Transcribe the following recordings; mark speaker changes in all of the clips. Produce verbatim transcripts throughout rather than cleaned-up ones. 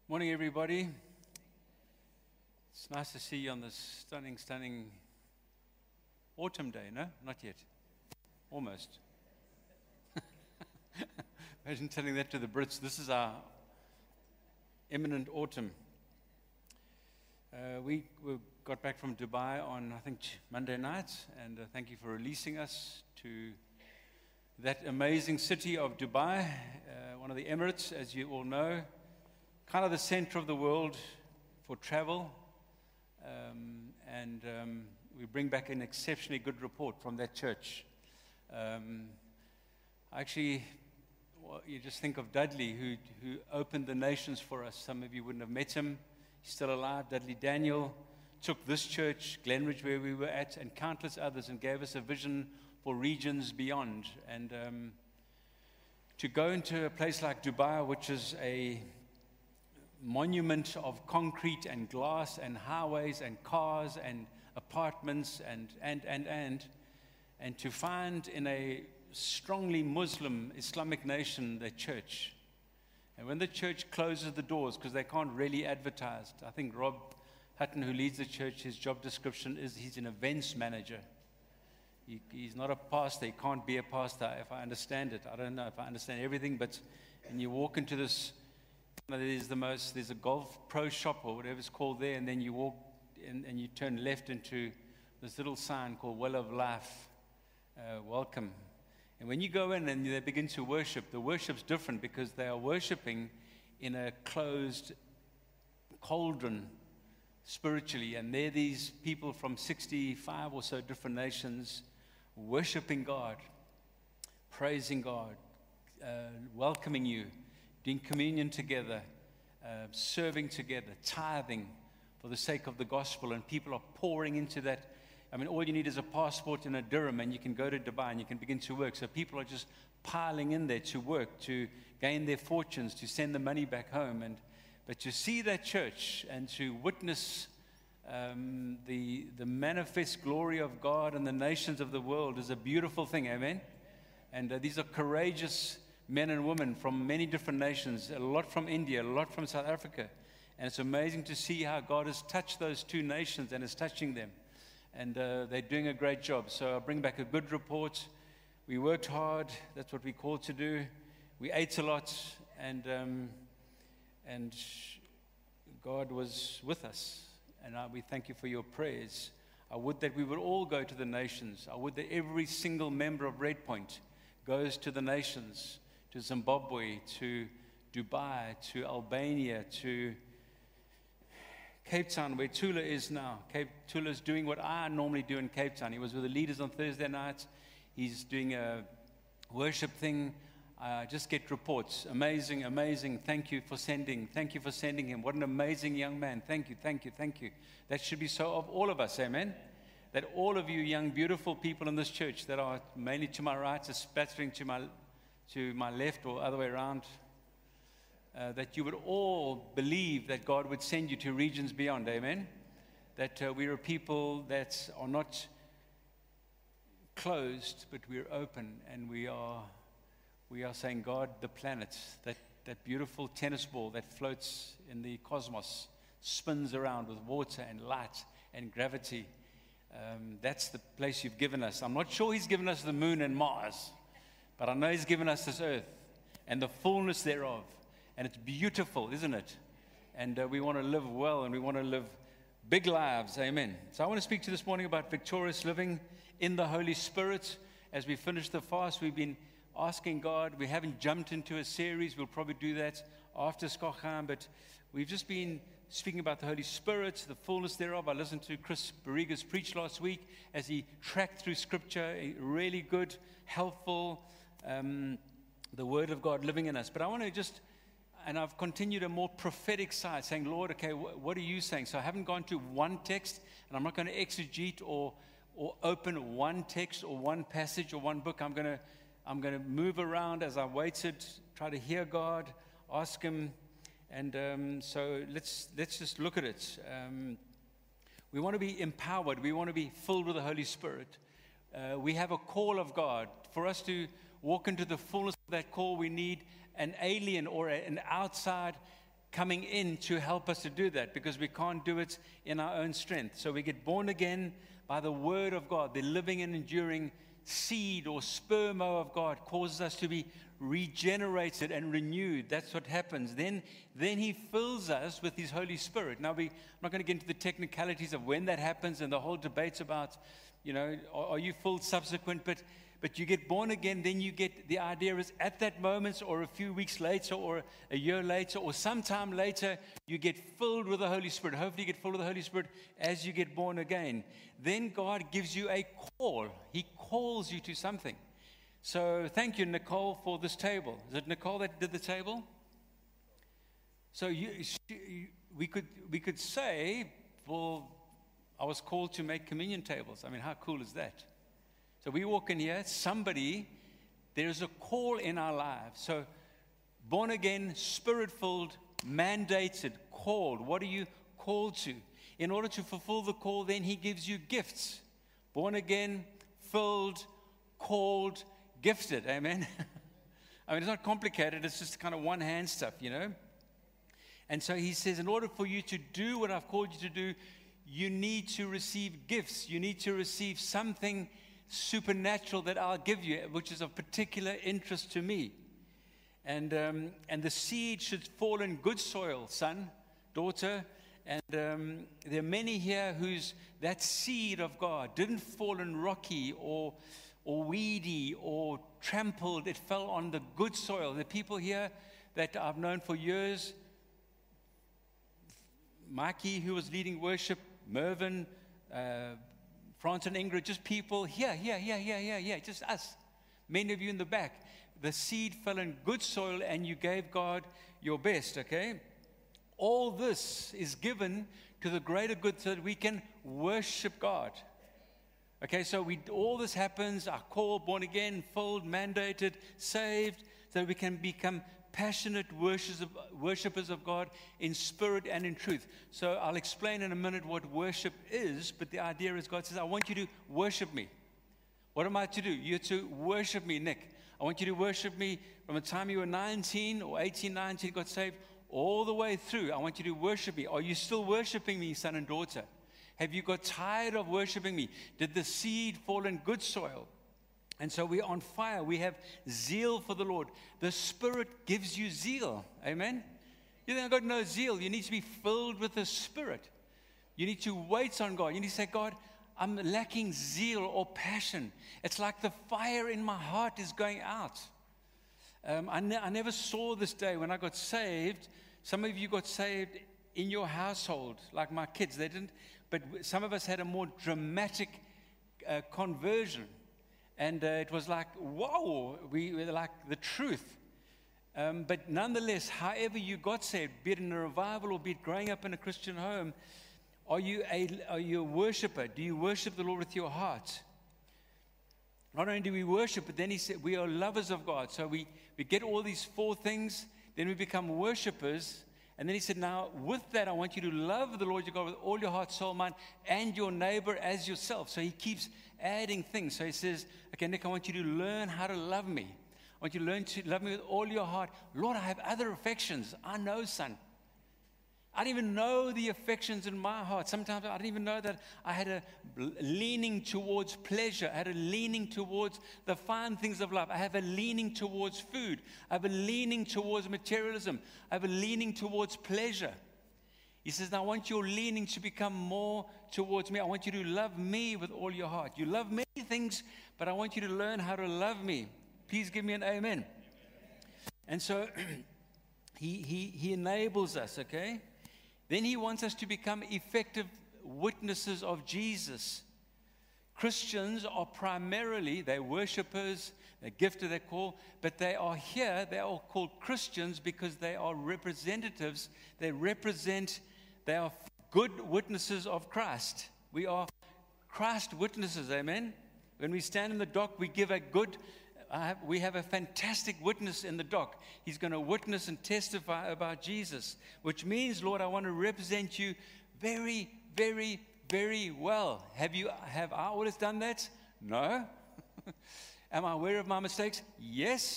Speaker 1: Morning, everybody. It's nice to see you on this stunning, stunning autumn day, no? Not yet. Almost. Imagine telling that to the Brits. This is our imminent autumn. Uh, we, we got back from Dubai on, I think, Monday night, and uh, thank you for releasing us to that amazing city of Dubai, uh, one of the Emirates, as you all know. Kind of the center of the world for travel, um, and um, we bring back an exceptionally good report from that church. Um, actually, well, you just think of Dudley, who, who opened the nations for us. Some of you wouldn't have met him. He's still alive. Dudley Daniel took this church, Glenridge, where we were at, and countless others, and gave us a vision for regions beyond. And um, to go into a place like Dubai, which is a monument of concrete and glass and highways and cars and apartments and, and, and, and, and to find in a strongly Muslim Islamic nation the church. And when the church closes the doors, because they can't really advertise, I think Rob Hutton, who leads the church, his job description is he's an events manager. He, he's not a pastor. He can't be a pastor, if I understand it. I don't know if I understand everything, but and you walk into this, there's the most, there's a golf pro shop or whatever it's called there, and then you walk in, and you turn left into this little sign called Well of Life, uh, welcome. And when you go in and they begin to worship, the worship's different because they are worshiping in a closed cauldron spiritually, and they're these people from sixty-five or so different nations worshiping God, praising God, uh, welcoming you, doing communion together, uh, serving together, tithing for the sake of the gospel, and people are pouring into that. I mean, all you need is a passport and a dirham, and you can go to Dubai and you can begin to work. So people are just piling in there to work, to gain their fortunes, to send the money back home. And but to see that church and to witness um, the the manifest glory of God in the nations of the world is a beautiful thing, amen? And uh, these are courageous men and women from many different nations, a lot from India, a lot from South Africa. And it's amazing to see how God has touched those two nations and is touching them. And uh, they're doing a great job. So I'll bring back a good report. We worked hard. That's what we're called to do. We ate a lot. And, um, and God was with us. And uh, we thank you for your prayers. I would that we would all go to the nations. I would that every single member of Red Point goes to the nations, to Zimbabwe, to Dubai, to Albania, to Cape Town, where Tula is now. Cape Tula is doing what I normally do in Cape Town. He was with the leaders on Thursday night. He's doing a worship thing. I uh, just get reports. Amazing, amazing. Thank you for sending. Thank you for sending him. What an amazing young man. Thank you, thank you, thank you. That should be so of all of us, amen? That all of you young, beautiful people in this church that are mainly to my right, are spattering to my to my left or other way around, uh, that you would all believe that God would send you to regions beyond, amen? That uh, we are people that are not closed, but we're open, and we are we are saying, God, the planet, that, that beautiful tennis ball that floats in the cosmos, spins around with water and light and gravity. Um, that's the place you've given us. I'm not sure he's given us the moon and Mars, but I know he's given us this earth and the fullness thereof. And it's beautiful, isn't it? And uh, we want to live well, and we want to live big lives. Amen. So I want to speak to you this morning about victorious living in the Holy Spirit. As we finish the fast, we've been asking God. We haven't jumped into a series. We'll probably do that after Skochheim, but we've just been speaking about the Holy Spirit, the fullness thereof. I listened to Chris Barriga's preach last week as he tracked through Scripture. Really good, helpful, um, the Word of God living in us. But I want to just, and I've continued a more prophetic side, saying, Lord, okay, wh- what are you saying? So I haven't gone to one text, and I'm not going to exegete or or open one text or one passage or one book. I'm going to I'm going to move around as I waited, try to hear God, ask Him. And um, so let's let's just look at it. Um, we want to be empowered. We want to be filled with the Holy Spirit. Uh, we have a call of God. For us to walk into the fullness of that call, we need an alien or a, an outside coming in to help us to do that, because we can't do it in our own strength. So we get born again by the Word of God. The living and enduring seed or sperma of God causes us to be regenerated and renewed. That's what happens. Then, then He fills us with His Holy Spirit. Now, we, I'm not going to get into the technicalities of when that happens and the whole debates about, you know, are, are you filled subsequent, but But you get born again, then you get, the idea is at that moment or a few weeks later or a year later or sometime later, you get filled with the Holy Spirit. Hopefully you get filled with the Holy Spirit as you get born again. Then God gives you a call. He calls you to something. So thank you, Nicole, for this table. Is it Nicole that did the table? So you, we could we could say, well, I was called to make communion tables. I mean, how cool is that? So we walk in here, somebody, there's a call in our lives. So born again, Spirit-filled, mandated, called. What are you called to? In order to fulfill the call, then He gives you gifts. Born again, filled, called, gifted. Amen? I mean, it's not complicated. It's just kind of one-hand stuff, you know? And so He says, in order for you to do what I've called you to do, you need to receive gifts. You need to receive something supernatural that I'll give you, which is of particular interest to me. And um, and the seed should fall in good soil, son, daughter. And um, there are many here whose that seed of God didn't fall in rocky or or weedy or trampled. It fell on the good soil. The people here that I've known for years, Mikey, who was leading worship, Mervyn, uh, France and Ingrid, just people here, here, here, here, here, here, just us. Many of you in the back. The seed fell in good soil and you gave God your best, okay? All this is given to the greater good so that we can worship God. Okay, so we all this happens, our call, born again, filled, mandated, saved, so that we can become passionate worshipers of God in spirit and in truth. So I'll explain in a minute what worship is, but the idea is God says, I want you to worship me. What am I to do? You're to worship me, Nick. I want you to worship me from the time you were nineteen or eighteen, nineteen, got saved, all the way through. I want you to worship me. Are you still worshiping me, son and daughter? Have you got tired of worshiping me? Did the seed fall in good soil? And so we're on fire. We have zeal for the Lord. The Spirit gives you zeal. Amen? You think I've got no zeal. You need to be filled with the Spirit. You need to wait on God. You need to say, God, I'm lacking zeal or passion. It's like the fire in my heart is going out. Um, I, ne- I never saw this day when I got saved. Some of you got saved in your household, like my kids. They didn't. But some of us had a more dramatic uh, conversion. And uh, it was like, whoa, we were like the truth. Um, but nonetheless, however you got saved, be it in a revival or be it growing up in a Christian home, are you a, are you a worshiper? Do you worship the Lord with your heart? Not only do we worship, but then He said we are lovers of God. So we, we get all these four things, then we become worshipers. And then He said, now with that, I want you to love the Lord your God with all your heart, soul, mind, and your neighbor as yourself. So He keeps adding things. So He says, okay, Nick, I want you to learn how to love me. I want you to learn to love me with all your heart. Lord, I have other affections. I know, son. I didn't even know the affections in my heart. Sometimes I didn't even know that I had a leaning towards pleasure. I had a leaning towards the fine things of life. I have a leaning towards food. I have a leaning towards materialism. I have a leaning towards pleasure. He says, now I want your leaning to become more towards me. I want you to love me with all your heart. You love many things, but I want you to learn how to love me. Please give me an amen. And so he, he, he enables us, okay? Then He wants us to become effective witnesses of Jesus. Christians are primarily, they're worshipers, they're gifted, they're called, but they are here, they are called Christians because they are representatives. They represent, they are good witnesses of Christ. We are Christ witnesses, amen? When we stand in the dock, we give a good, I have, we have a fantastic witness in the dock. He's going to witness and testify about Jesus, which means, Lord, I want to represent you very, very, very well. Have you? Have I always done that? No. Am I aware of my mistakes? Yes.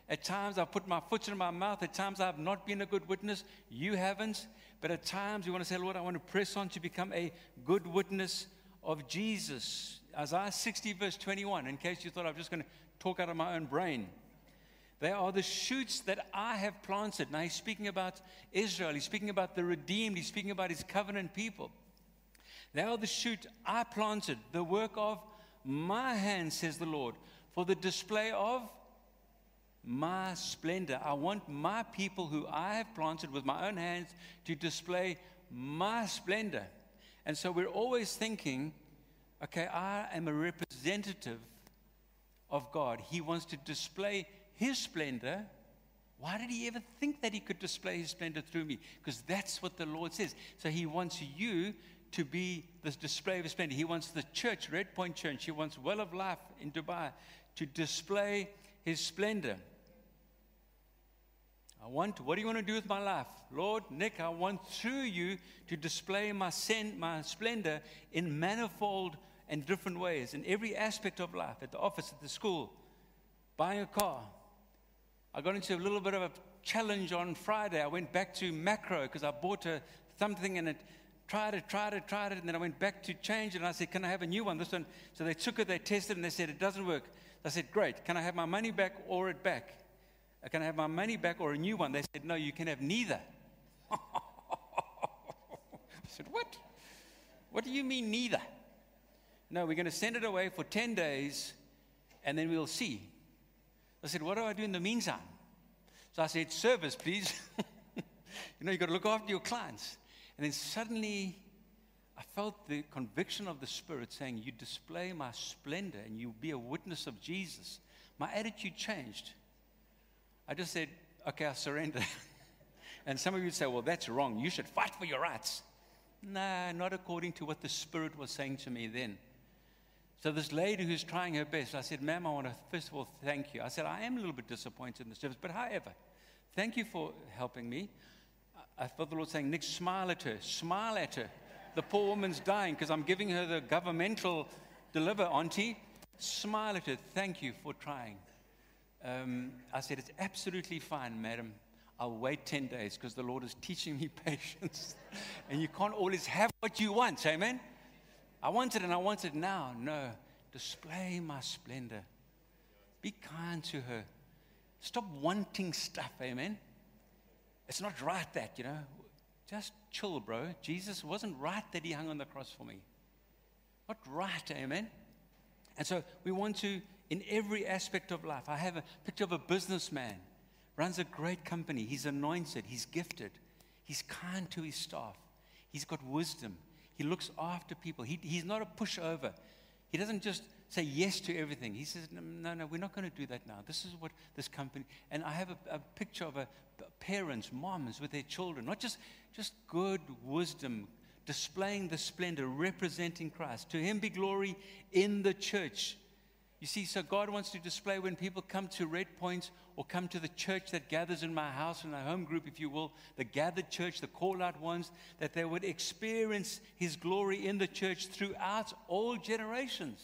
Speaker 1: At times I've put my foot in my mouth. At times I've not been a good witness. You haven't. But at times you want to say, Lord, I want to press on to become a good witness of Jesus. Isaiah sixty verse twenty-one, in case you thought I was just going to talk out of my own brain. They are the shoots that I have planted. Now he's speaking about Israel. He's speaking about the redeemed. He's speaking about his covenant people. They are the shoot I planted, the work of my hands, says the Lord, for the display of my splendor. I want my people who I have planted with my own hands to display my splendor. And so we're always thinking, okay, I am a representative of God. He wants to display his splendor. Why did he ever think that he could display his splendor through me? Because that's what the Lord says. So he wants you to be the display of his splendor. He wants the church, Red Point Church, he wants Well of Life in Dubai to display his splendor. I want, what do you want to do with my life? Lord, Nick, I want through you to display my, sen- my splendor in manifold and different ways, in every aspect of life, at the office, at the school, buying a car. I got into a little bit of a challenge on Friday. I went back to Macro because I bought a, something and it tried it, tried it, tried it, and then I went back to change it, and I said, can I have a new one? This one. So they took it, they tested, and they said, it doesn't work. I said, great. Can I have my money back or it back? Can I have my money back or a new one? They said, no, you can have neither. I said, what? What do you mean neither? No, we're going to send it away for ten days, and then we'll see. I said, what do I do in the meantime? So I said, service, please. You know, you've got to look after your clients. And then suddenly, I felt the conviction of the Spirit saying, you display my splendor, and you'll be a witness of Jesus. My attitude changed. I just said, okay, I surrender. And some of you say, well, that's wrong. You should fight for your rights. No, not according to what the Spirit was saying to me then. So this lady who's trying her best, I said, ma'am, I want to first of all thank you. I said, I am a little bit disappointed in the service, but however, thank you for helping me. I felt the Lord saying, Nick, smile at her. Smile at her. The poor woman's dying because I'm giving her the governmental deliver, auntie. Smile at her. Thank you for trying. Um, I said, it's absolutely fine, madam. I'll wait ten days because the Lord is teaching me patience. And you can't always have what you want, amen? I want it and I want it now. No, display my splendor. Be kind to her. Stop wanting stuff, amen? It's not right that, you know. Just chill, bro. Jesus wasn't right that he hung on the cross for me. Not right, amen? And so we want to, in every aspect of life, I have a picture of a businessman, runs a great company. He's anointed. He's gifted. He's kind to his staff. He's got wisdom. He looks after people. He, he's not a pushover. He doesn't just say yes to everything. He says, no, no, no we're not going to do that now. This is what this company, and I have a, a picture of a, parents, moms with their children, not just, just good wisdom, displaying the splendor, representing Christ. To him be glory in the church. You see, so God wants to display when people come to Red Point or come to the church that gathers in my house, in a home group, if you will, the gathered church, the call-out ones, that they would experience his glory in the church throughout all generations.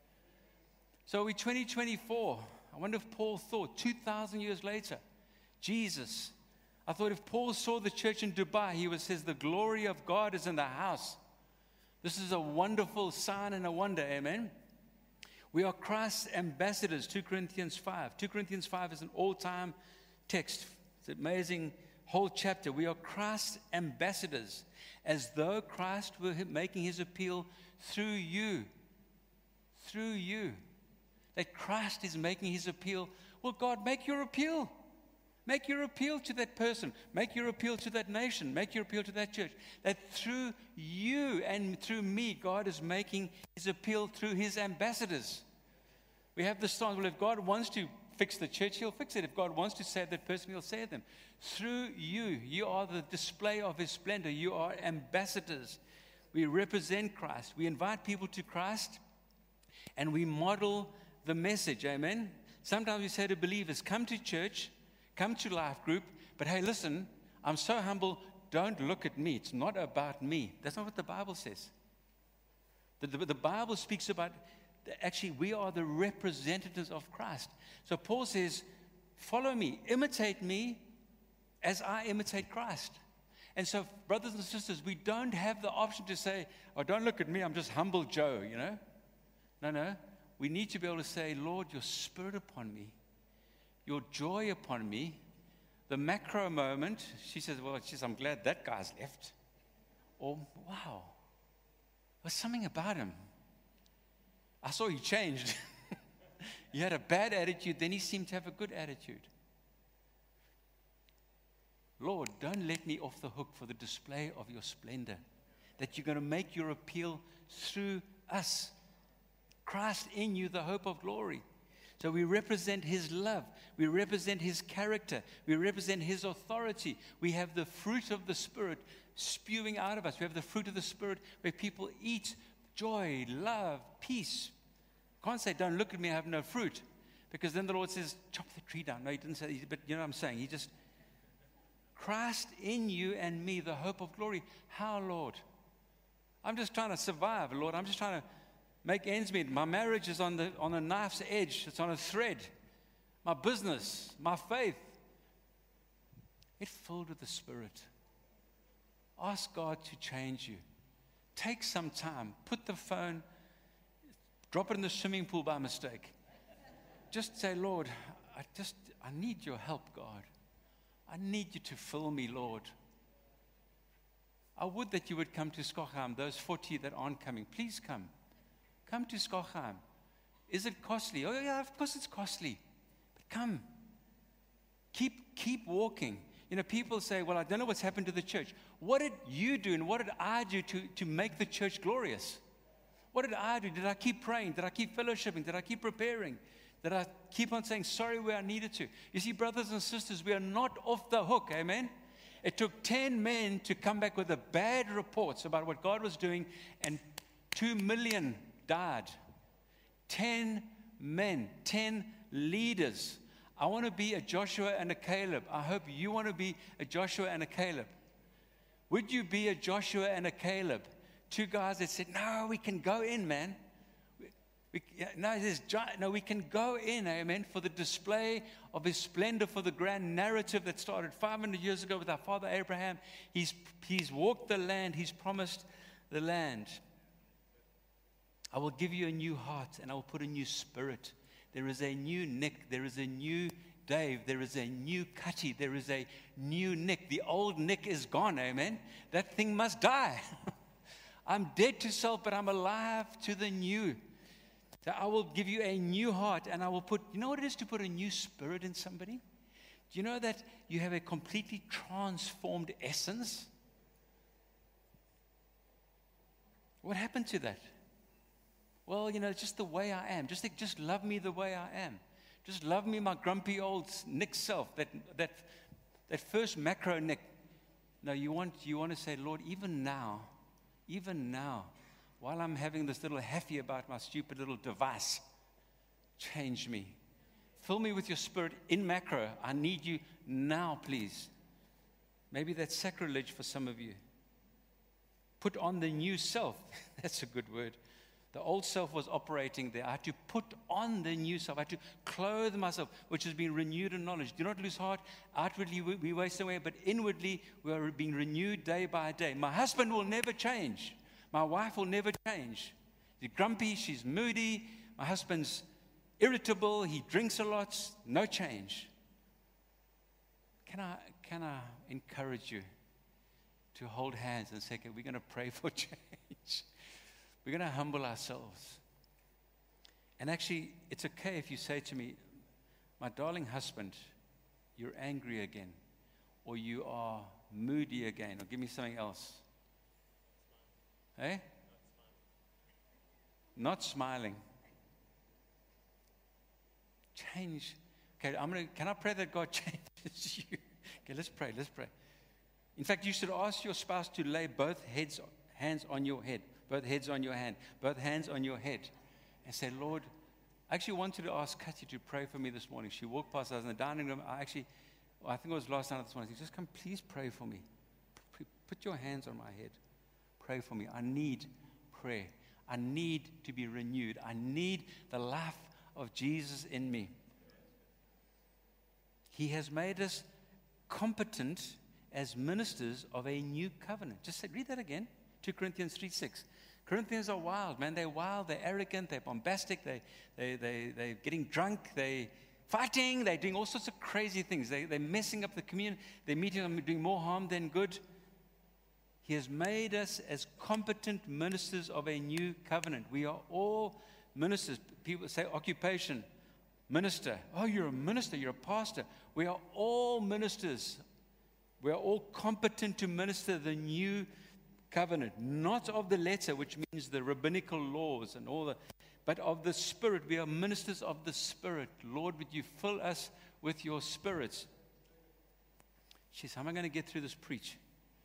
Speaker 1: So we're twenty twenty-four. I wonder if Paul thought, two thousand years later, Jesus, I thought if Paul saw the church in Dubai, he would say, the glory of God is in the house. This is a wonderful sign and a wonder, amen? We are Christ's ambassadors, two Corinthians five. two Corinthians five is an all-time text. It's an amazing whole chapter. We are Christ's ambassadors, as though Christ were making his appeal through you. Through you. That Christ is making his appeal. Well, God, make your appeal. Make your appeal to that person. Make your appeal to that nation. Make your appeal to that church. That through you and through me, God is making his appeal through his ambassadors. We have this song, well, if God wants to fix the church, he'll fix it. If God wants to save that person, he'll save them. Through you, you are the display of his splendor. You are ambassadors. We represent Christ. We invite people to Christ, and we model the message, amen? Sometimes we say to believers, come to church, come to life group, but hey, listen, I'm so humble, don't look at me. It's not about me. That's not what the Bible says. The, the, the Bible speaks about, actually, we are the representatives of Christ. So Paul says, follow me, imitate me as I imitate Christ. And so, brothers and sisters, we don't have the option to say, oh, don't look at me, I'm just humble Joe, you know. No, no. We need to be able to say, Lord, your spirit upon me, your joy upon me. The macro moment, she says, well, she says, I'm glad that guy's left. Or, wow, there's something about him. I saw he changed. He had a bad attitude, then he seemed to have a good attitude. Lord, don't let me off the hook for the display of your splendor, that you're going to make your appeal through us. Christ in you, the hope of glory. So we represent his love. We represent his character. We represent his authority. We have the fruit of the Spirit spewing out of us. We have the fruit of the Spirit where people eat joy, love, peace. Can't say, don't look at me, I have no fruit. Because then the Lord says, chop the tree down. No, he didn't say that, but you know what I'm saying. He just, Christ in you and me, the hope of glory. How, Lord? I'm just trying to survive, Lord. I'm just trying to make ends meet. My marriage is on the on a knife's edge. It's on a thread. My business, my faith. Get filled with the Spirit. Ask God to change you. Take some time. Put the phone, drop it in the swimming pool by mistake. Just say, Lord, I just I need your help, God. I need you to fill me, Lord. I would that you would come to Skogheim, those forty that aren't coming. Please come. Come to Skogheim. Is it costly? Oh, yeah, of course it's costly. But come. Keep, keep walking. You know, people say, well, I don't know what's happened to the church. What did you do and what did I do to, to make the church glorious? What did I do? Did I keep praying? Did I keep fellowshipping? Did I keep preparing? Did I keep on saying sorry where I needed to? You see, brothers and sisters, we are not off the hook, amen? It took ten men to come back with the bad reports about what God was doing, and two million died. Ten men, ten leaders. I want to be a Joshua and a Caleb. I hope you want to be a Joshua and a Caleb. Would you be a Joshua and a Caleb? Two guys that said, no, we can go in, man. We, we, no, there's, no, we can go in, amen, for the display of his splendor, for the grand narrative that started five hundred years ago with our father Abraham. He's, he's walked the land. He's promised the land. I will give you a new heart, and I will put a new spirit. There is a new Nick. There is a new Dave. There is a new Cutty. There is a new Nick. The old Nick is gone, amen? That thing must die. I'm dead to self, but I'm alive to the new. So I will give you a new heart, and I will put, you know what it is to put a new spirit in somebody? Do you know that you have a completely transformed essence? What happened to that? Well, you know, it's just the way I am. Just, just love me the way I am. Just love me, my grumpy old Nick self, that, that, that first macro Nick. No, you want, you want to say, Lord, even now, even now, while I'm having this little happy about my stupid little device, change me. Fill me with your spirit in macro. I need you now, please. Maybe that's sacrilege for some of you. Put on the new self. That's a good word. The old self was operating there. I had to put on the new self. I had to clothe myself, which has been renewed in knowledge. Do not lose heart. Outwardly, we, we waste away, but inwardly, we are being renewed day by day. My husband will never change. My wife will never change. She's grumpy. She's moody. My husband's irritable. He drinks a lot. No change. Can I, can I encourage you to hold hands and say, okay, we're going to pray for change. We're going to humble ourselves. And actually, it's okay if you say to me, my darling husband, you're angry again, or you are moody again, or give me something else. Eh? Not smiling. Change. Okay, I'm gonna, can I pray that God changes you? Okay, let's pray, let's pray. In fact, you should ask your spouse to lay both heads, hands on your head. Both heads on your hand, both hands on your head, and say, Lord, I actually wanted to ask Kathy to pray for me this morning. She walked past us in the dining room. I actually, well, I think it was last night this morning. She said, just come, please pray for me. Put your hands on my head. Pray for me. I need prayer. I need to be renewed. I need the life of Jesus in me. He has made us competent as ministers of a new covenant. Just say, read that again. Second Corinthians three six. Corinthians are wild, man. They're wild, they're arrogant, they're bombastic, they, they, they, they're getting drunk, they're fighting, they're doing all sorts of crazy things. They, they're messing up the community. They're meeting them, doing more harm than good. He has made us as competent ministers of a new covenant. We are all ministers. People say occupation, minister. Oh, you're a minister, you're a pastor. We are all ministers. We are all competent to minister the new covenant, not of the letter, which means the rabbinical laws and all that, but of the Spirit. We are ministers of the Spirit. Lord, would you fill us with your spirits? She says, how am I going to get through this preach?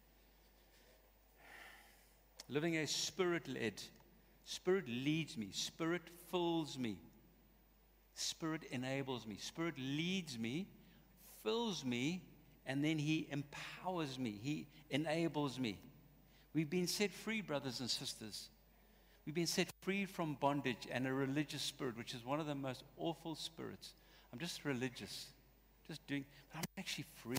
Speaker 1: Living a Spirit-led. Spirit leads me. Spirit fills me. Spirit enables me. Spirit leads me, fills me, and then He empowers me. He enables me. We've been set free, brothers and sisters. We've been set free from bondage and a religious spirit, which is one of the most awful spirits. I'm just religious, just doing, but I'm actually free.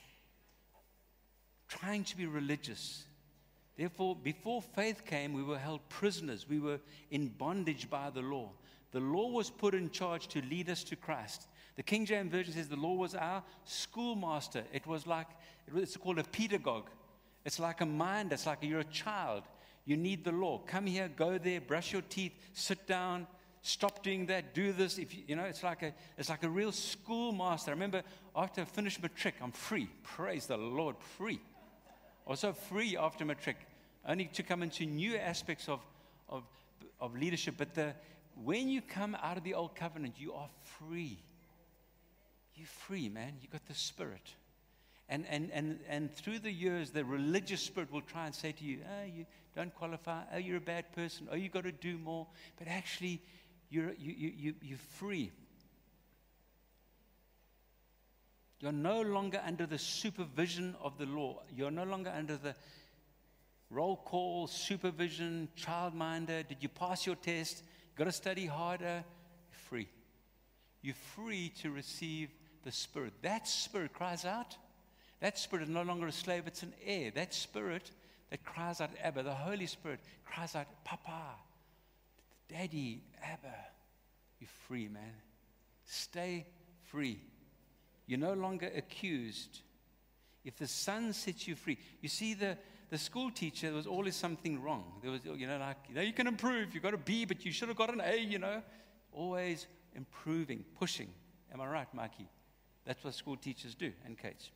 Speaker 1: Trying to be religious. Therefore, before faith came, we were held prisoners. We were in bondage by the law. The law was put in charge to lead us to Christ. The King James Version says the law was our schoolmaster. It was like, it's called a pedagogue. It's like a mind. It's like you're a child. You need the law. Come here, go there, brush your teeth, sit down, stop doing that, do this. If you, you know, it's like a it's like a real schoolmaster. I remember after I finished matric, I'm free. Praise the Lord, free. Also free after matric, only to come into new aspects of of of leadership. But the when you come out of the old covenant, you are free. You're free, man. You got the Spirit. And, and, and, and through the years, the religious spirit will try and say to you, oh, you don't qualify. Oh, you're a bad person. Oh, you got to do more. But actually, you're, you, you, you, you're free. You're no longer under the supervision of the law. You're no longer under the roll call, supervision, childminder. Did you pass your test? Got to study harder. You're free. You're free to receive the Spirit. That Spirit cries out. That Spirit is no longer a slave, it's an heir. That Spirit that cries out, Abba, the Holy Spirit cries out, Papa, Daddy, Abba. You're free, man. Stay free. You're no longer accused. If the Son sets you free. You see, the, the school teacher, there was always something wrong. There was, you know, like, you know, you can improve. You got a B, but you should have got an A, you know. Always improving, pushing. Am I right, Mikey? That's what school teachers do, and Kate.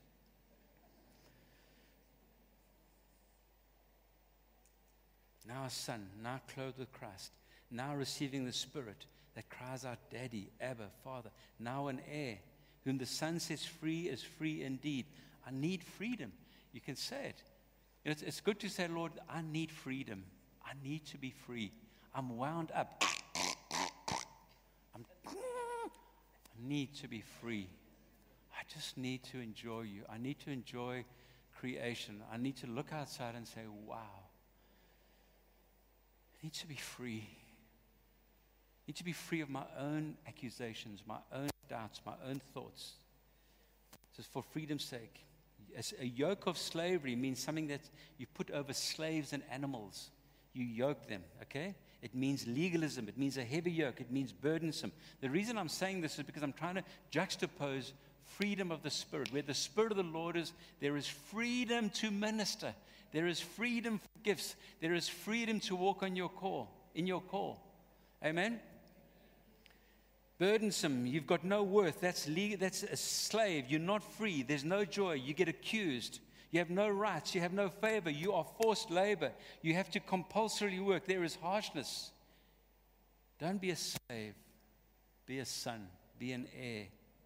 Speaker 1: Now a son, now clothed with Christ, now receiving the Spirit that cries out, Daddy, Abba, Father, now an heir, whom the Son sets free is free indeed. I need freedom. You can say it. You know, it's, it's good to say, Lord, I need freedom. I need to be free. I'm wound up. I'm, I need to be free. I just need to enjoy you. I need to enjoy creation. I need to look outside and say, wow. I need to be free. I need to be free of my own accusations, my own doubts, my own thoughts. Just for freedom's sake. As a yoke of slavery means something that you put over slaves and animals. You yoke them, okay? It means legalism. It means a heavy yoke. It means burdensome. The reason I'm saying this is because I'm trying to juxtapose freedom of the Spirit. Where the Spirit of the Lord is, there is freedom to minister. There is freedom for gifts. There is freedom to walk on your call, in your call. Amen? Burdensome, you've got no worth. That's legal, that's a slave. You're not free. There's no joy. You get accused. You have no rights. You have no favor. You are forced labor. You have to compulsorily work. There is harshness. Don't be a slave. Be a son. Be an heir.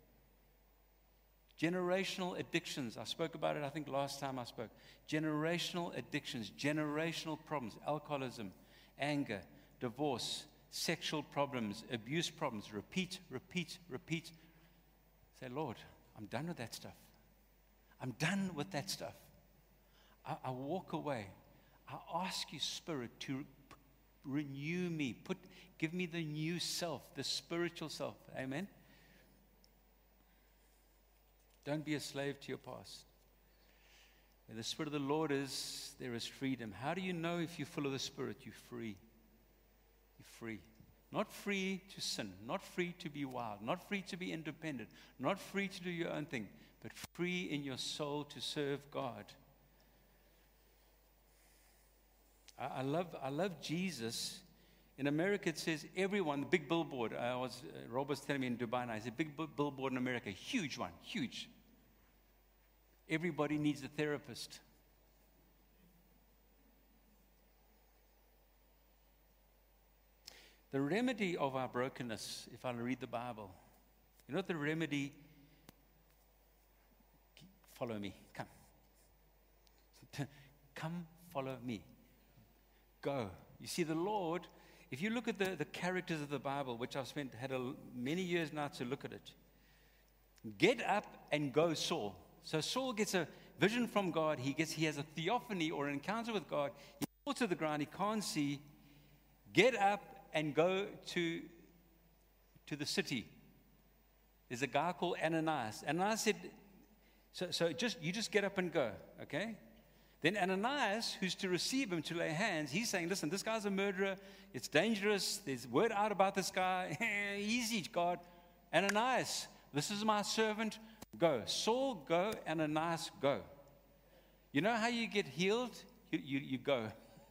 Speaker 1: Generational addictions. I spoke about it, I think, last time I spoke. Generational addictions, generational problems, alcoholism, anger, divorce, sexual problems, abuse problems. Repeat, repeat, repeat. Say, Lord, I'm done with that stuff. I'm done with that stuff. I, I walk away. I ask you, Spirit, to p- renew me. Put, give me the new self, the spiritual self. Amen? Don't be a slave to your past. Where the Spirit of the Lord is, there is freedom. How do you know if you're full of the Spirit? You're free. You're free. Not free to sin, not free to be wild, not free to be independent, not free to do your own thing, but free in your soul to serve God. I, I love, I love Jesus. In America, it says everyone, the big billboard. I was, uh, Rob was telling me in Dubai now, it's a big b- billboard in America, huge one, huge. Everybody needs a therapist. The remedy of our brokenness, if I read the Bible, you know what the remedy? Follow me. Come. Come, follow me. Go. You see, the Lord, if you look at the, the characters of the Bible, which I've spent had a, many years now to look at it, get up and go, Saul. So Saul gets a vision from God. He gets he has a theophany or an encounter with God. He falls to the ground. He can't see. Get up and go to, to the city. There's a guy called Ananias. Ananias said, so, so just you just get up and go, okay? Then Ananias, who's to receive him, to lay hands, he's saying, listen, this guy's a murderer. It's dangerous. There's word out about this guy. Easy, God. Ananias, this is my servant. Go. Saul, go. Ananias, go. You know how you get healed? You, you, you go.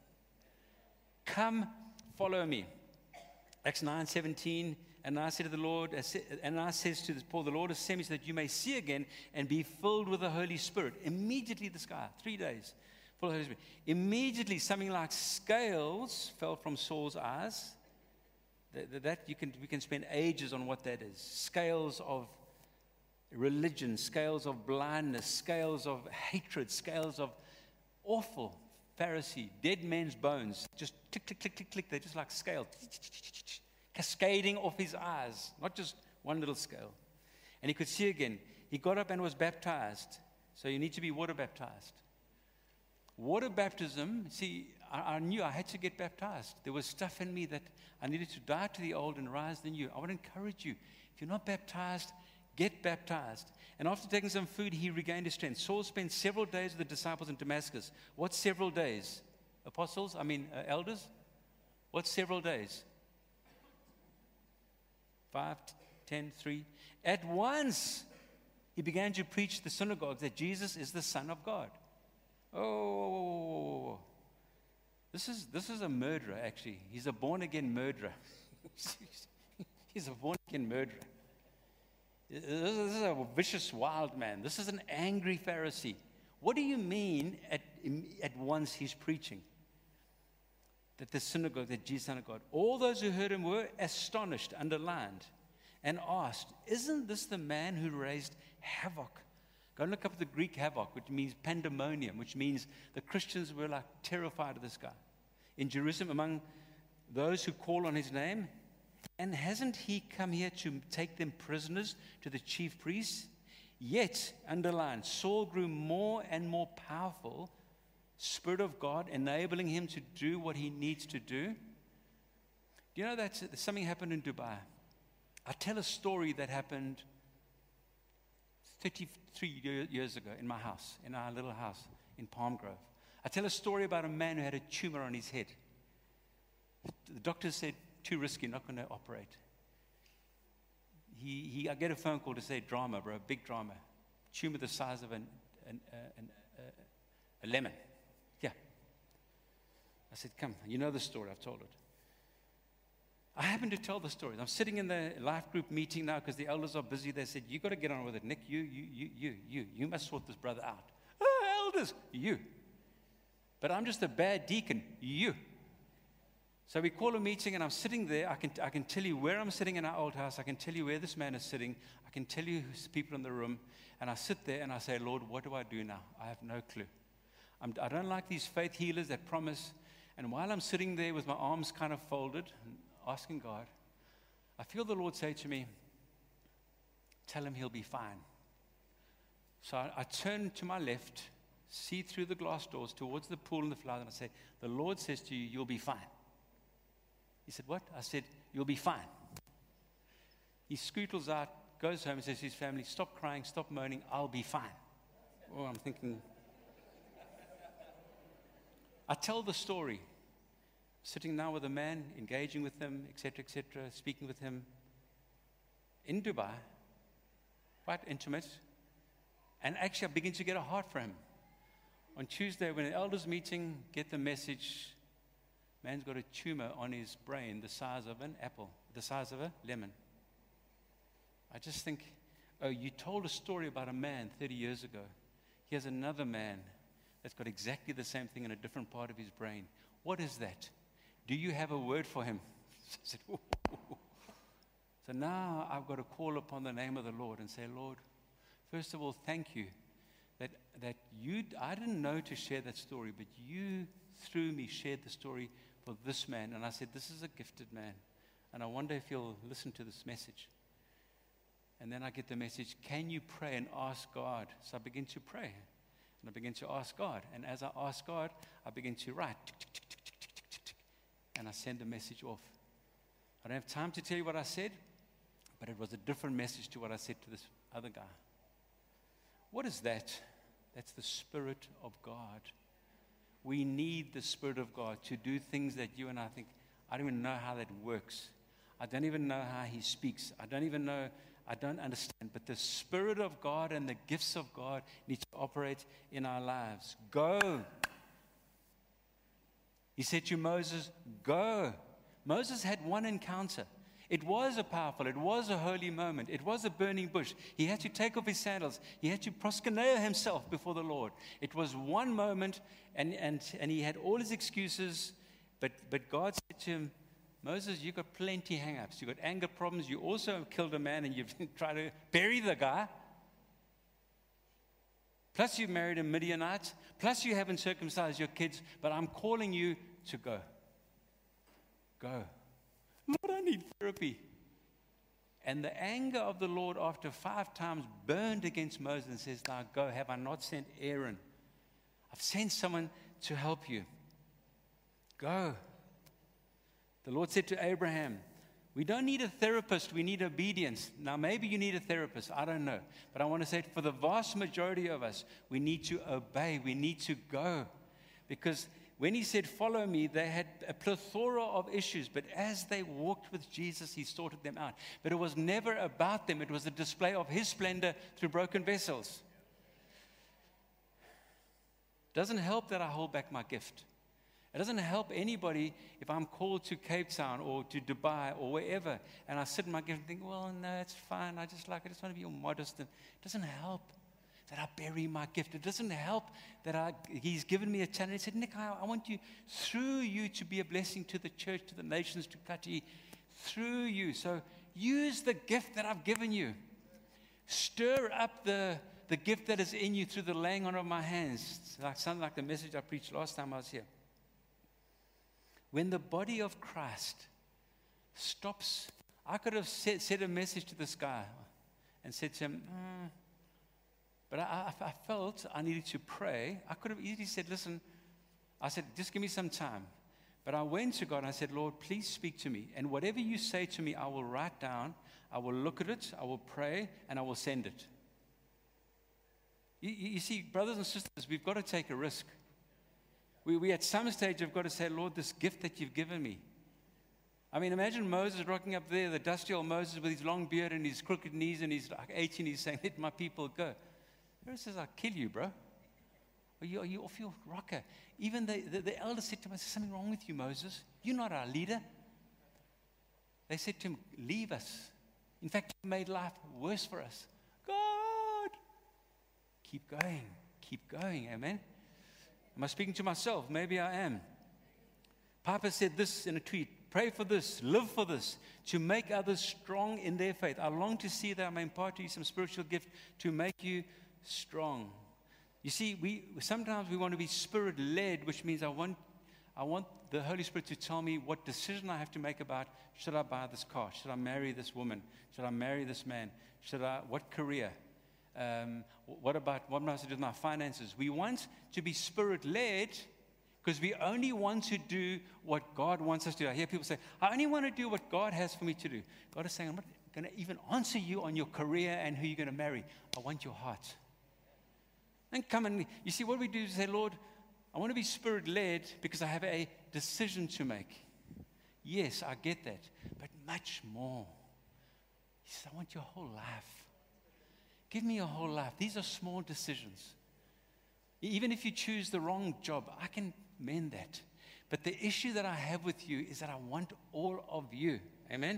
Speaker 1: Come, follow me. Acts nine seventeen, Ananias said to the Lord, Ananias says to Paul, the Lord has sent me so that you may see again and be filled with the Holy Spirit. Immediately the sky, three days, full of the Holy Spirit. Immediately something like scales fell from Saul's eyes. That, that you can we can spend ages on what that is. Scales of religion, scales of blindness, scales of hatred, scales of awful Pharisee, dead men's bones, just tick, tick, tick, tick, tick. They're just like scales, cascading off his eyes, not just one little scale. And he could see again. He got up and was baptized. So you need to be water baptized. Water baptism, see, I, I knew I had to get baptized. There was stuff in me that I needed to die to the old and rise the new. I would encourage you, if you're not baptized, get baptized. And after taking some food, he regained his strength. Saul spent several days with the disciples in Damascus. What several days? Apostles? I mean, uh, elders? What several days? Five, ten, three. At once, he began to preach the synagogues that Jesus is the Son of God. Oh, this is this is a murderer, actually. He's a born-again murderer. He's a born-again murderer. This is a vicious, wild man. This is an angry Pharisee. What do you mean at, at once he's preaching? That the synagogue, that Jesus is the Son of God. All those who heard him were astonished, underlined, and asked, isn't this the man who raised havoc? Go and look up the Greek havoc, which means pandemonium, which means the Christians were like terrified of this guy. In Jerusalem, among those who call on his name, and hasn't he come here to take them prisoners to the chief priests? Yet, underlined, Saul grew more and more powerful, Spirit of God enabling him to do what he needs to do. Do you know that something happened in Dubai? I tell a story that happened thirty-three years ago in my house, in our little house in Palm Grove. I tell a story about a man who had a tumor on his head. The doctor said, too risky, not going to operate. He, he, I get a phone call to say, drama, bro, big drama. Tumor the size of an, an, uh, an, uh, a lemon. Yeah. I said, come, you know the story, I've told it. I happen to tell the story. I'm sitting in the life group meeting now because the elders are busy. They said, you got to get on with it, Nick. You, you, you, you, you. You must sort this brother out. Oh, elders, you. But I'm just a bad deacon, you. So we call a meeting, and I'm sitting there. I can, I can tell you where I'm sitting in our old house. I can tell you where this man is sitting. I can tell you who's people in the room. And I sit there, and I say, Lord, what do I do now? I have no clue. I'm, I don't like these faith healers that promise. And while I'm sitting there with my arms kind of folded, asking God, I feel the Lord say to me, tell him he'll be fine. So I, I turn to my left, see through the glass doors towards the pool and the flowers, and I say, the Lord says to you, you'll be fine. He said, what? I said, you'll be fine. He scootles out, goes home and says to his family, stop crying, stop moaning, I'll be fine. Oh, I'm thinking, I tell the story, sitting now with a man, engaging with him, et cetera, et cetera, speaking with him in Dubai, quite intimate, and actually I begin to get a heart for him. On Tuesday, when an elders meeting, get the message, man's got a tumor on his brain the size of an apple, the size of a lemon. I just think, oh, you told a story about a man thirty years ago. Here's another man that's got exactly the same thing in a different part of his brain. What is that? Do you have a word for him? I said, ooh. So now I've got to call upon the name of the Lord and say, Lord, first of all, thank you that that you, I didn't know to share that story, but you, through me, shared the story for this man. And I said, this is a gifted man, and I wonder if he'll listen to this message. And then I get the message, can you pray and ask God? So I begin to pray, and I begin to ask God. And as I ask God, I begin to write, and I send the message off. I don't have time to tell you what I said, but it was a different message to what I said to this other guy. What is that? That's the Spirit of God. We need the Spirit of God to do things that you and I think, I don't even know how that works. I don't even know how He speaks. I don't even know, I don't understand. But the Spirit of God and the gifts of God need to operate in our lives. Go. He said to Moses, go. Moses had one encounter. It was a powerful, it was a holy moment. It was a burning bush. He had to take off his sandals. He had to proskuneo himself before the Lord. It was one moment, and, and, and he had all his excuses. But, but God said to him, Moses, you've got plenty hang-ups. You've got anger problems. You also killed a man, and you've tried to bury the guy. Plus you've married a Midianite. Plus you haven't circumcised your kids. But I'm calling you to go. Go. Lord, I need therapy. And the anger of the Lord after five times burned against Moses and says, now go, have I not sent Aaron? I've sent someone to help you. Go. The Lord said to Abraham, we don't need a therapist, we need obedience. Now maybe you need a therapist, I don't know. But I want to say for the vast majority of us, we need to obey, we need to go. Because when He said, follow me, they had a plethora of issues. But as they walked with Jesus, He sorted them out. But it was never about them. It was a display of His splendor through broken vessels. It doesn't help that I hold back my gift. It doesn't help anybody if I'm called to Cape Town or to Dubai or wherever. And I sit in my gift and think, well, no, it's fine. I just like, I just want to be all modest. And it doesn't help that I bury my gift. It doesn't help that I, He's given me a challenge. He said, Nick, I, I want you, through you, to be a blessing to the church, to the nations, to Kati, through you. So use the gift that I've given you. Stir up the, the gift that is in you through the laying on of my hands. It's like something like the message I preached last time I was here. When the body of Christ stops, I could have said, said a message to this guy and said to him, mm, but I, I, I felt I needed to pray. I could have easily said, listen, I said, just give me some time. But I went to God and I said, Lord, please speak to me. And whatever you say to me, I will write down, I will look at it, I will pray, and I will send it. You, you see, brothers and sisters, we've got to take a risk. We, we at some stage have got to say, Lord, this gift that you've given me. I mean, imagine Moses rocking up there, the dusty old Moses with his long beard and his crooked knees, and he's like eighteen, he's saying, let my people go. Pharaoh says, I'll kill you, bro. Are you, are you off your rocker? Even the, the, the elders said to him, there's something wrong with you, Moses. You're not our leader. They said to him, leave us. In fact, you made life worse for us. God, keep going, keep going, amen. Am I speaking to myself? Maybe I am. Piper said this in a tweet, pray for this, live for this, to make others strong in their faith. I long to see that I may impart to you some spiritual gift to make you strong. You see, we sometimes we want to be Spirit-led, which means I want, I want the Holy Spirit to tell me what decision I have to make about, should I buy this car? Should I marry this woman? Should I marry this man? Should I, what career? Um, what about, what must I do with my finances? We want to be Spirit-led because we only want to do what God wants us to do. I hear people say, I only want to do what God has for me to do. God is saying, going to even answer you on your career and who you're going to marry. I want your heart. And come and, you see, what we do is say, Lord, I want to be Spirit-led because I have a decision to make. Yes, I get that, but much more. He says, I want your whole life. Give me your whole life. These are small decisions. Even if you choose the wrong job, I can mend that. But the issue that I have with you is that I want all of you. Amen?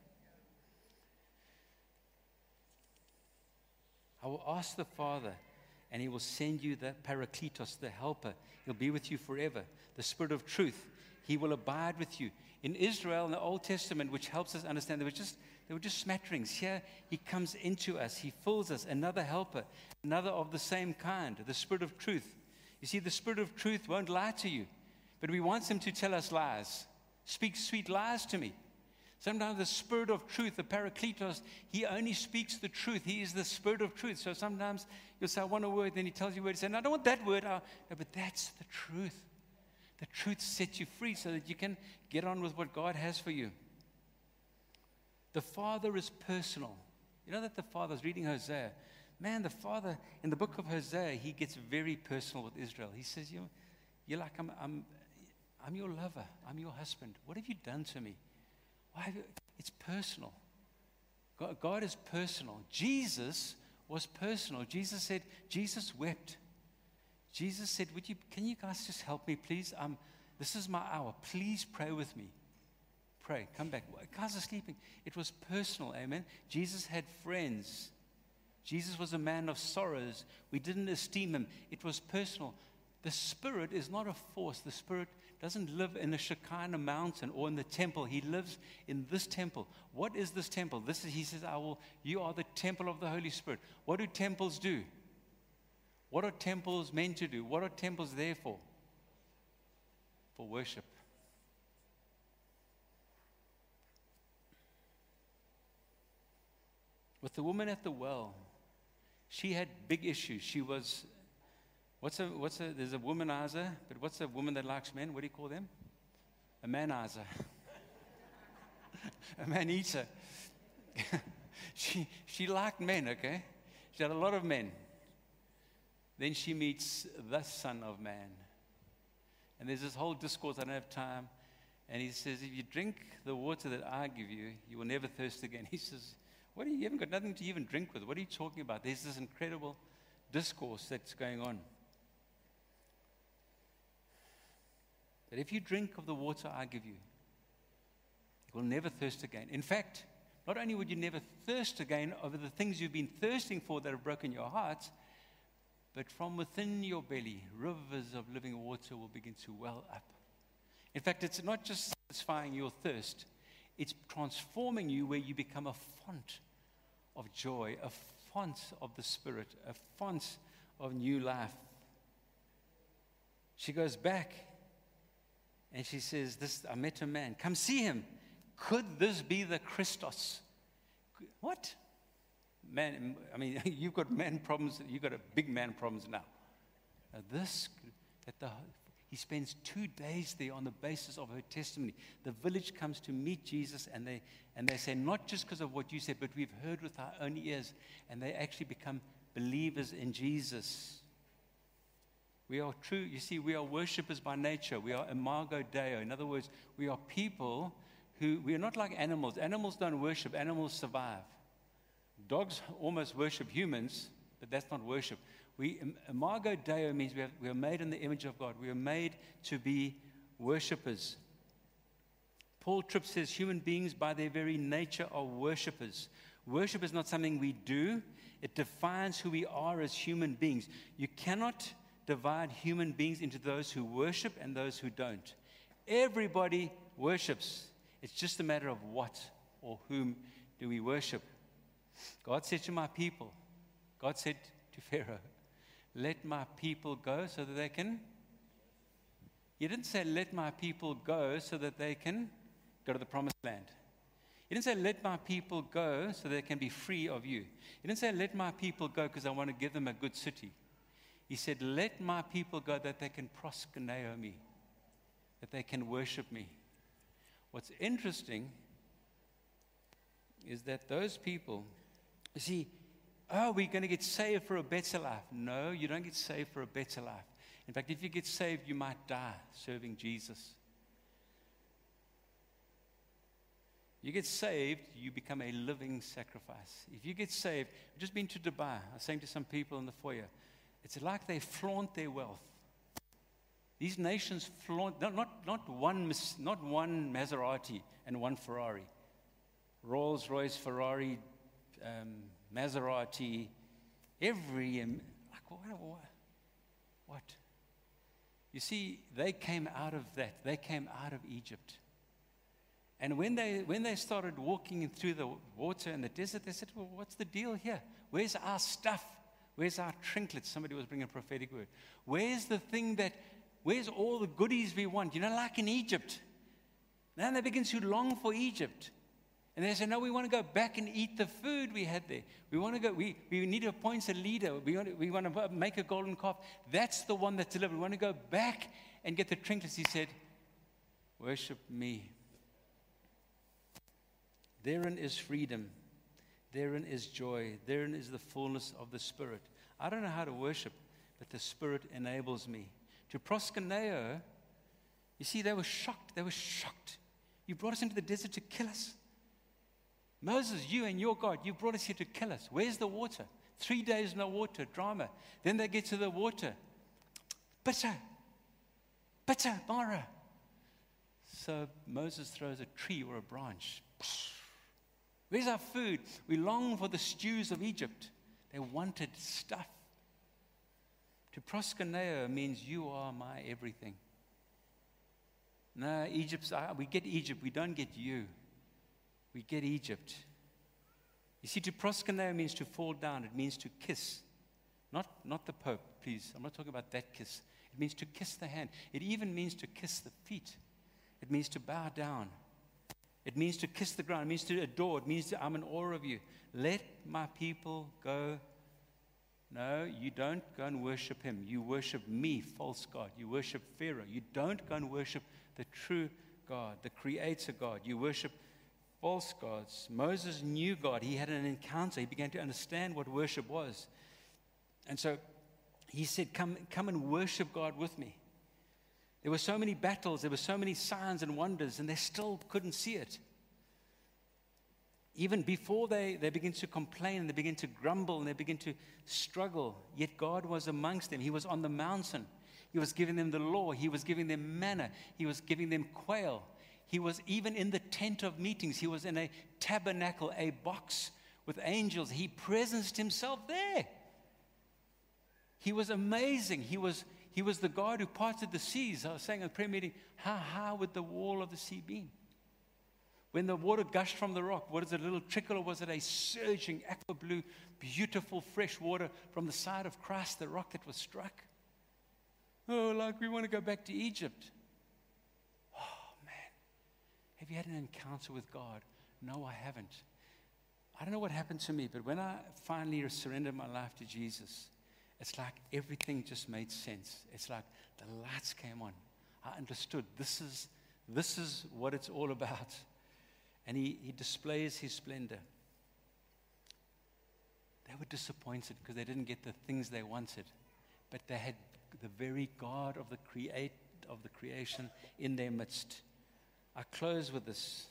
Speaker 1: I will ask the Father, and He will send you the Parakletos, the helper. He'll be with you forever. The Spirit of truth. He will abide with you. In Israel, in the Old Testament, which helps us understand, there was just There were just smatterings. Here, He comes into us. He fills us. Another helper, another of the same kind, the Spirit of truth. You see, the Spirit of truth won't lie to you, but we want Him to tell us lies. Speak sweet lies to me. Sometimes the Spirit of truth, the Parakletos, He only speaks the truth. He is the Spirit of truth. So sometimes you'll say, I want a word, then He tells you a word. You say, no, I don't want that word. Oh, no, but that's the truth. The truth sets you free so that you can get on with what God has for you. The Father is personal. You know that the Father is reading Hosea. Man, the Father, in the book of Hosea, He gets very personal with Israel. He says, you, you're like, I'm, I'm, I'm your lover. I'm your husband. What have you done to me? Why have you? It's personal. God, God is personal. Jesus was personal. Jesus said, Jesus wept. Jesus said, Would you, can you guys just help me, please? Um, this is my hour. Please pray with me. Pray. Come back. Guys are sleeping. It was personal. Amen. Jesus had friends. Jesus was a man of sorrows. We didn't esteem Him. It was personal. The Spirit is not a force. The Spirit doesn't live in a Shekinah mountain or in the temple. He lives in this temple. What is this temple? This is, He says, I will, you are the temple of the Holy Spirit. What do temples do? What are temples meant to do? What are temples there for? For worship. With the woman at the well, she had big issues. She was, what's a, what's a, there's a womanizer, but what's a woman that likes men? What do you call them? A manizer. A man-eater. she, she liked men, okay? She had a lot of men. Then she meets the Son of Man. And there's this whole discourse, I don't have time. And He says, if you drink the water that I give you, you will never thirst again. He says, what do you, you haven't got nothing to even drink with. What are you talking about? There's this incredible discourse that's going on. That if you drink of the water I give you, you will never thirst again. In fact, not only would you never thirst again over the things you've been thirsting for that have broken your heart, but from within your belly, rivers of living water will begin to well up. In fact, it's not just satisfying your thirst, it's transforming you where you become a font of joy, a font of the Spirit, a font of new life. She goes back and she says, "This I met a man. Come see him. Could this be the Christos?" What? Man, I mean, you've got man problems. You've got a big man problems now. Now this, that the, he spends two days there on the basis of her testimony. The village comes to meet Jesus, and they and they say, not just because of what you said, but we've heard with our own ears, and they actually become believers in Jesus. We are true. You see, we are worshipers by nature. We are imago Dei. In other words, we are people who we are not like animals. Animals don't worship. Animals survive. Dogs almost worship humans, but that's not worship. We, imago Dei means we, have, we are made in the image of God. We are made to be worshipers. Paul Tripp says human beings by their very nature are worshipers. Worship is not something we do. It defines who we are as human beings. You cannot divide human beings into those who worship and those who don't. Everybody worships. It's just a matter of what or whom do we worship. God said to my people, God said to Pharaoh, let my people go so that they can. He didn't say, let my people go so that they can go to the promised land. He didn't say, let my people go so they can be free of you. He didn't say, let my people go because I want to give them a good city. He said, let my people go that they can proskuneo me, that they can worship me. What's interesting is that those people, you see, oh, we're going to get saved for a better life. No, you don't get saved for a better life. In fact, if you get saved, you might die serving Jesus. You get saved, you become a living sacrifice. If you get saved, I've just been to Dubai. I was saying to some people in the foyer, it's like they flaunt their wealth. These nations flaunt, not, not, not, one, not one Maserati and one Ferrari. Rolls Royce, Ferrari, um, Maserati, every, um, like what, what? What? You see, they came out of that. They came out of Egypt. And when they, when they started walking through the water in the desert, they said, well, what's the deal here? Where's our stuff? Where's our trinkets? Somebody was bringing a prophetic word. Where's the thing that, where's all the goodies we want? You know, like in Egypt. Then they begin to long for Egypt. And they say, no, we want to go back and eat the food we had there. We want to go, we, we need to appoint a leader. We want, to, we want to make a golden calf. That's the one that's delivered. We want to go back and get the trinkets. He said, worship me. Therein is freedom. Therein is joy. Therein is the fullness of the Spirit. I don't know how to worship, but the Spirit enables me. To proskuneo, you see, they were shocked. They were shocked. You brought us into the desert to kill us. Moses, you and your God, you brought us here to kill us. Where's the water? Three days no water, drama. Then they get to the water. Bitter. Bitter, Mara. So Moses throws a tree or a branch. Where's our food? We long for the stews of Egypt. They wanted stuff. To proskuneo means you are my everything. No, Egypt's, we get Egypt, we don't get you. We get Egypt. You see, to proskuneo means to fall down. It means to kiss. Not, not the Pope, please. I'm not talking about that kiss. It means to kiss the hand. It even means to kiss the feet. It means to bow down. It means to kiss the ground. It means to adore. It means to, I'm in awe of you. Let my people go. No, you don't go and worship him. You worship me, false God. You worship Pharaoh. You don't go and worship the true God, the creator God. You worship false gods. Moses knew God. He had an encounter. He began to understand what worship was. And so he said, come, come and worship God with me. There were so many battles, there were so many signs and wonders, and they still couldn't see it. Even before they, they begin to complain, and they begin to grumble, and they begin to struggle, yet God was amongst them. He was on the mountain. He was giving them the law. He was giving them manna. He was giving them quail. He was even in the tent of meetings. He was in a tabernacle, a box with angels. He presenced himself there. He was amazing. He was He was the God who parted the seas. I was saying at a prayer meeting, how high would the wall of the sea be? When the water gushed from the rock, what is it, a little trickle, or was it a surging, aqua blue, beautiful, fresh water from the side of Christ, the rock that was struck? Oh, like we want to go back to Egypt. Oh, man. Have you had an encounter with God? No, I haven't. I don't know what happened to me, but when I finally surrendered my life to Jesus, it's like everything just made sense. It's like the lights came on. I understood this is, this is what it's all about. And he, he displays his splendor. They were disappointed because they didn't get the things they wanted. But they had the very God of the create of the creation in their midst. I close with this.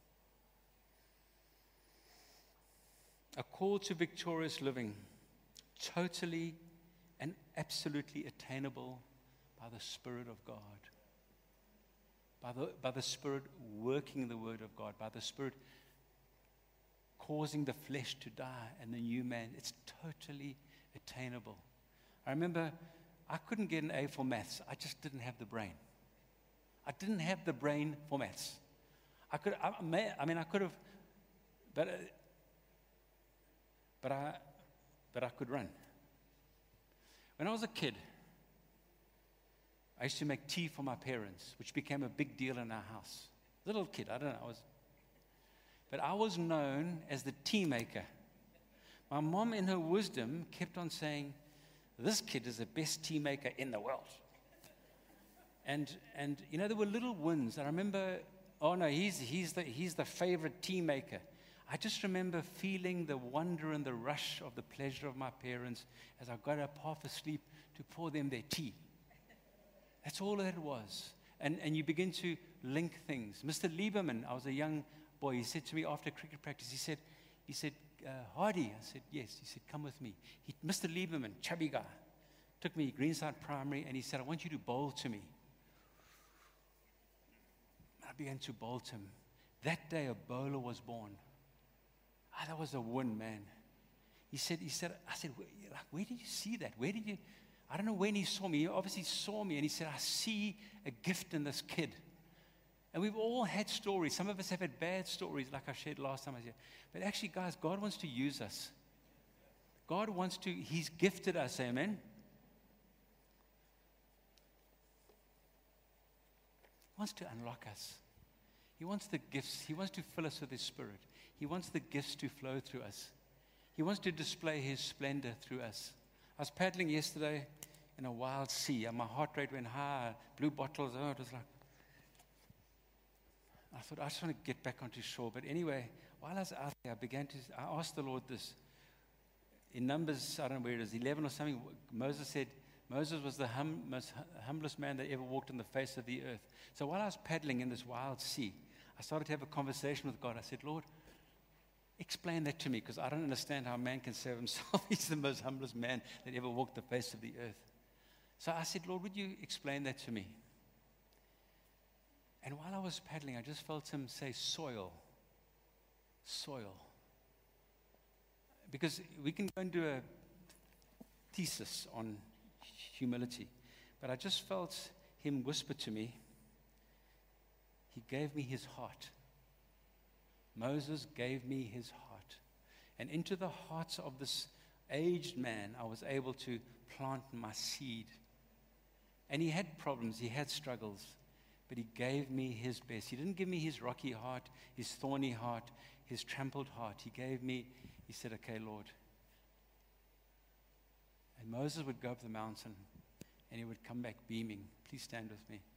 Speaker 1: A call to victorious living, totally and absolutely attainable by the Spirit of God. By the, by the Spirit working the Word of God. By the Spirit causing the flesh to die and the new man. It's totally attainable. I remember I couldn't get an A for maths. I just didn't have the brain. I didn't have the brain for maths. I could, I, may, I mean, I could have, but, uh, but I, but I could run. When I was a kid, I used to make tea for my parents, which became a big deal in our house. Little kid, I don't know. I was, but I was known as the tea maker. My mom, in her wisdom, kept on saying, "This kid is the best tea maker in the world." And and you know, there were little wins. I remember, oh no, he's he's the he's the favorite tea maker. I just remember feeling the wonder and the rush of the pleasure of my parents as I got up half asleep to pour them their tea. That's all that it was. And, and you begin to link things. Mister Lieberman, I was a young boy, he said to me after cricket practice, he said, he said, uh, Hardy, I said, yes. He said, come with me. He, Mister Lieberman, chubby guy, took me Greenside Primary, and he said, I want you to bowl to me. I began to bowl to him. That day, a bowler was born. Ah, that was a win, man. He said, he said, I said, where, like, where did you see that? Where did you, I don't know when he saw me. He obviously saw me, and he said, I see a gift in this kid. And we've all had stories. Some of us have had bad stories, like I shared last time I was here. But actually, guys, God wants to use us. God wants to, He's gifted us, amen? He wants to unlock us. He wants the gifts. He wants to fill us with His Spirit. He wants the gifts to flow through us. He wants to display His splendor through us. I was paddling yesterday in a wild sea, and my heart rate went high. Blue bottles, oh, it was like, I thought, I just want to get back onto shore. But anyway, while I was out there, I began to, I asked the Lord this. In Numbers, I don't know where it is, eleven or something, Moses said, Moses was the hum, most humblest man that ever walked on the face of the earth. So while I was paddling in this wild sea, I started to have a conversation with God. I said, Lord, explain that to me, because I don't understand how a man can say of himself he's the most humblest man that ever walked the face of the earth. So I said, Lord, would you explain that to me? And while I was paddling, I just felt Him say, soil. Soil. Because we can go and do a thesis on humility. But I just felt Him whisper to me, He gave me His heart. Moses gave me his heart. And into the hearts of this aged man, I was able to plant my seed. And he had problems, he had struggles, but he gave me his best. He didn't give me his rocky heart, his thorny heart, his trampled heart. He gave me, he said, okay, Lord. And Moses would go up the mountain, and he would come back beaming. Please stand with me.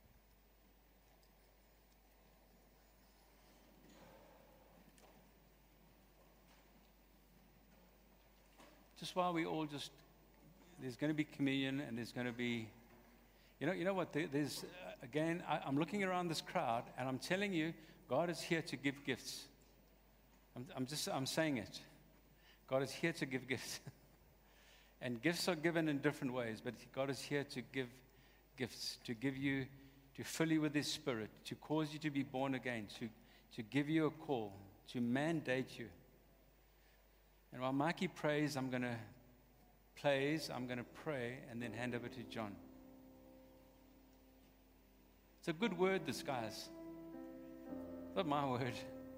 Speaker 1: Just while we all just, there's going to be communion, and there's going to be, you know, you know what? There, there's uh, again, I, I'm looking around this crowd, and I'm telling you, God is here to give gifts. I'm, I'm just, I'm saying it. God is here to give gifts, and gifts are given in different ways. But God is here to give gifts, to give you, to fill you with His Spirit, to cause you to be born again, to to give you a call, to mandate you. And while Mikey prays, I'm going to plays, I'm going to pray and then hand over to John. It's a good word, this, guys. Not my word.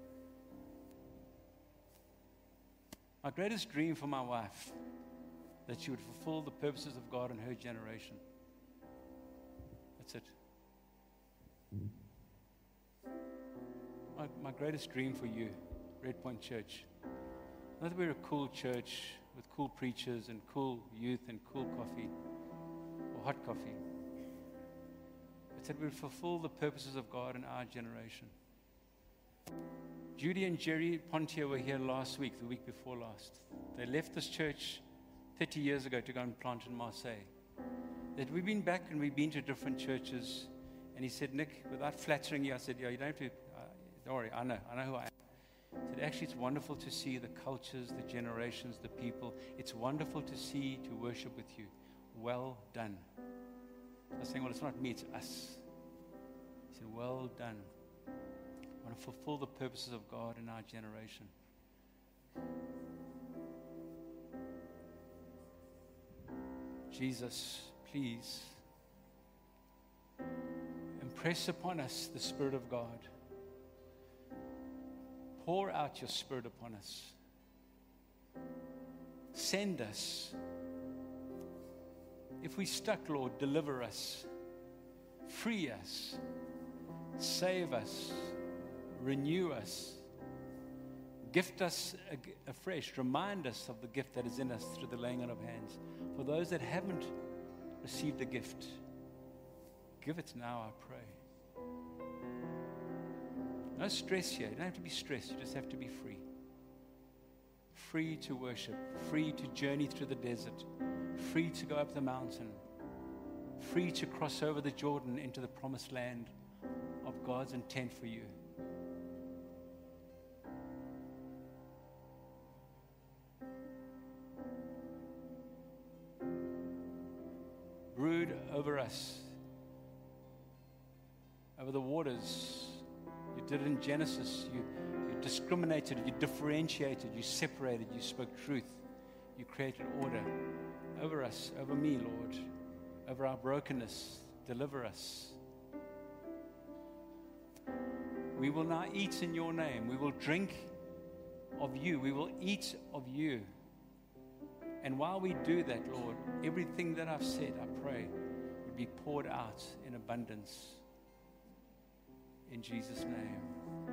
Speaker 1: My greatest dream for my wife, that she would fulfill the purposes of God in her generation. That's it. My, my greatest dream for you, Red Point Church. Not that we're a cool church with cool preachers and cool youth and cool coffee or hot coffee. It's that we fulfill the purposes of God in our generation. Judy and Jerry Pontier were here last week, the week before last. They left this church thirty years ago to go and plant in Marseille. That we've been back and we've been to different churches. And he said, Nick, without flattering you, I said, yeah, you don't have to, uh, don't worry, I know, I know who I am. He said, actually, it's wonderful to see the cultures, the generations, the people. It's wonderful to see, to worship with you. Well done. I was saying, well, it's not me, it's us. He said, well done. I want to fulfill the purposes of God in our generation. Jesus, please impress upon us the Spirit of God. Pour out your Spirit upon us. Send us. If we're stuck, Lord, deliver us. Free us. Save us. Renew us. Gift us afresh. Remind us of the gift that is in us through the laying on of hands. For those that haven't received the gift, give it now, I pray. No stress here. You don't have to be stressed. You just have to be free. Free to worship. Free to journey through the desert. Free to go up the mountain. Free to cross over the Jordan into the promised land of God's intent for you. Brood over us, over the waters. You did it in Genesis. You, you discriminated, you differentiated, you separated, you spoke truth. You created order over us, over me, Lord, over our brokenness. Deliver us. We will now eat in your name. We will drink of you. We will eat of you. And while we do that, Lord, everything that I've said, I pray, would be poured out in abundance. In Jesus' name.